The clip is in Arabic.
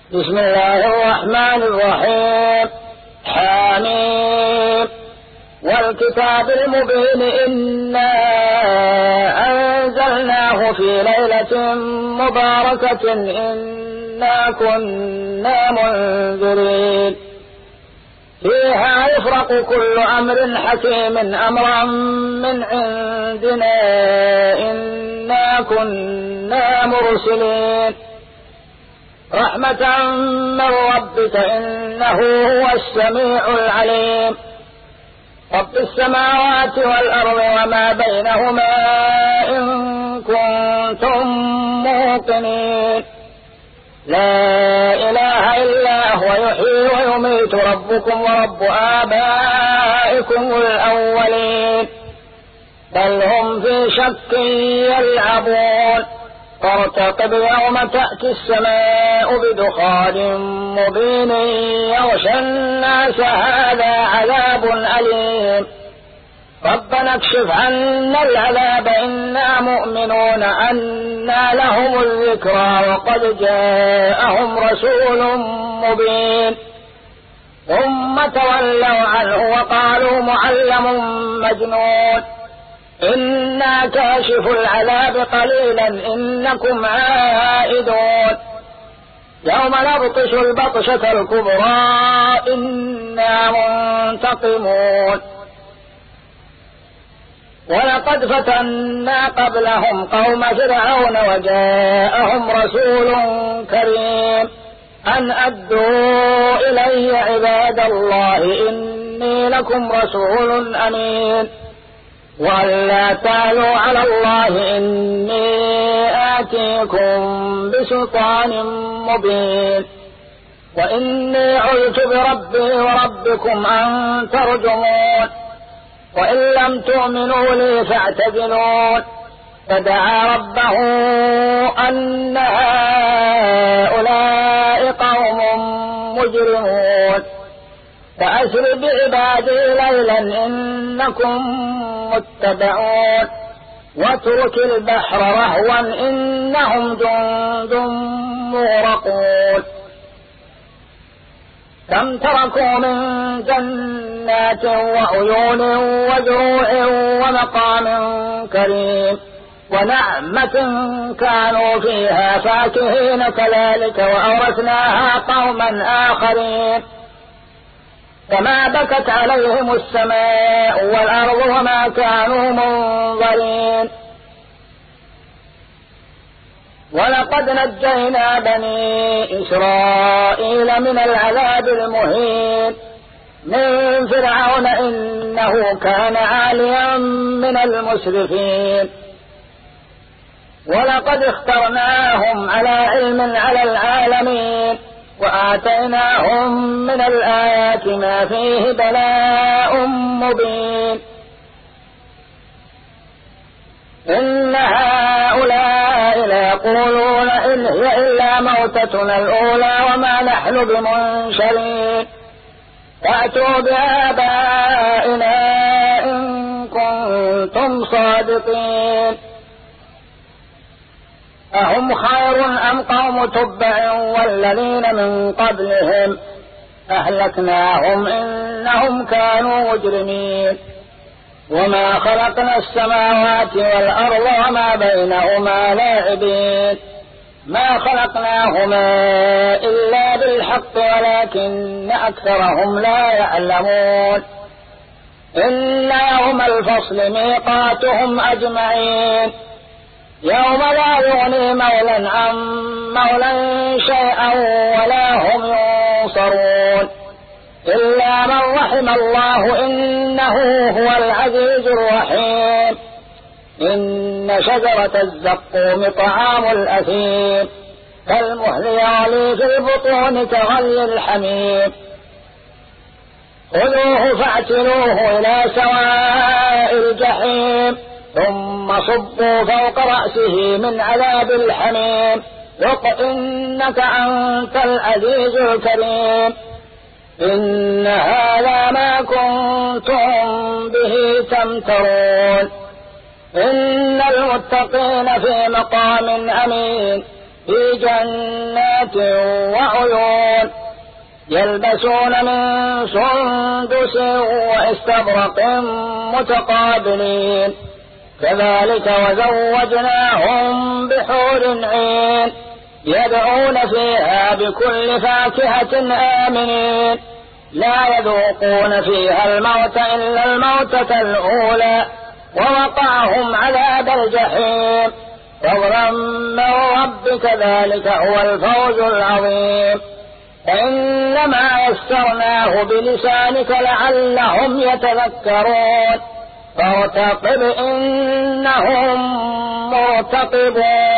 بسم الله الرحمن الرحيم. حميم والكتاب المبين إنا أنزلناه في ليلة مباركة إنا كنا منذرين فيها يفرق كل أمر حكيم أمرا من عندنا إنا كنا مرسلين رحمة من ربك إنه هو السميع العليم. رب السماوات والأرض وما بينهما إن كنتم موقنين لا إله إلا هو يحيي ويميت ربكم ورب آبائكم الأولين بل هم في شك يلعبون فارتقب يوم تأتي السماء بدخان مبين يغشى الناس هذا عذاب أليم ربنا اكشف عنا العذاب إنا مؤمنون أنى لهم الذكرى وقد جاءهم رسول مبين ثم تولوا عنه وقالوا معلم مجنون إنا كاشف العذاب قليلا إنكم عائدون يوم نبطش البطشة الكبرى إنا منتقمون ولقد فتنا قبلهم قوم فرعون وجاءهم رسول كريم أن أدوا إلي عباد الله إني لكم رسول أمين وأن لا تعلوا على الله إني آتيكم بسلطان مبين وإني عذت بربي وربكم أن ترجمون وإن لم تؤمنوا لي فاعتزلون فدعا ربه أن هؤلاء قوم مجرمون فأسر بعبادي ليلا إنكم متبعون واترك البحر رهوا إنهم جند مغرقون كم تركوا من جنات وعيون وزروع ومقام كريم ونعمة كانوا فيها فاكهين كذلك وأورثناها قوما آخرين وما بكت عليهم السماء والأرض وما كانوا منظرين ولقد نجينا بني إسرائيل من العذاب المهين من فرعون إنه كان عاليا من المسرفين ولقد اخترناهم على علم على العالمين وآتيناهم من الآيات ما فيه بلاء مبين إن هؤلاء ليقولون إن هي إلا موتتنا الأولى وما نحن بمنشرين فأتوا بآبائنا إن كنتم صادقين أهم خير أم قوم تبع والذين من قبلهم أهلكناهم إنهم كانوا مجرمين وما خلقنا السماوات والأرض وما بينهما لاعبين ما خلقناهما إلا بالحق ولكن أكثرهم لا يعلمون إن يوم الفصل ميقاتهم أجمعين يوم لا يغني مولى عن مولى شيئا ولا هم ينصرون إلا من رحم الله إنه هو العزيز الرحيم إن شجرة الزقوم طعام الأثيم كالمهل يغلي في البطون كغلي الحميم خذوه فاعتلوه إلى سواء الجحيم ثم صبوا فوق رأسه من عذاب الحميم ذق إنك أنت العزيز الكريم إن هذا ما كنتم به تمترون إن المتقين في مقام أمين في جنات وعيون يلبسون من سندس واستبرق متقابلين كذلك وزوجناهم بحور عين يدعون فيها بكل فاكهة آمنين لا يذوقون فيها الموت إلا الموتة الأولى ووقعهم عذاب الجحيم فضلا من ربك ذلك هو الفوز العظيم فإنما يسرناه بلسانك لعلهم يتذكرون فارتقب إنهم مرتقبون